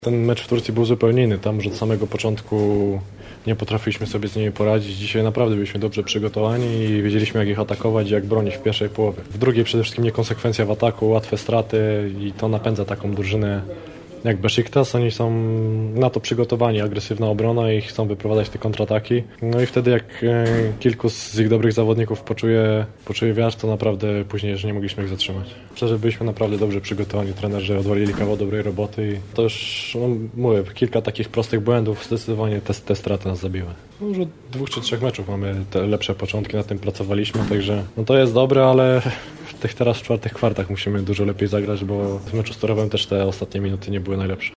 Ten mecz w Turcji był zupełnie inny. Tam już od samego początku nie potrafiliśmy sobie z nimi poradzić. Dzisiaj naprawdę byliśmy dobrze przygotowani i wiedzieliśmy, jak ich atakować i jak bronić w pierwszej połowie. W drugiej przede wszystkim niekonsekwencja w ataku, łatwe straty i to napędza taką drużynę jak Besiktas. Oni są na to przygotowani, agresywna obrona i chcą wyprowadzać te kontrataki. No i wtedy jak kilku z ich dobrych zawodników poczuje wiatr, to naprawdę później już nie mogliśmy ich zatrzymać. Szczerze, byliśmy naprawdę dobrze przygotowani. Trenerzy odwalili kawał dobrej roboty i to już, mówię, kilka takich prostych błędów zdecydowanie te straty nas zabiły. Już od 2 czy 3 meczów mamy te lepsze początki, na tym pracowaliśmy, także no to jest dobre, ale teraz w 4 kwartach musimy dużo lepiej zagrać, bo w meczu z Torowem też te ostatnie minuty nie były najlepsze.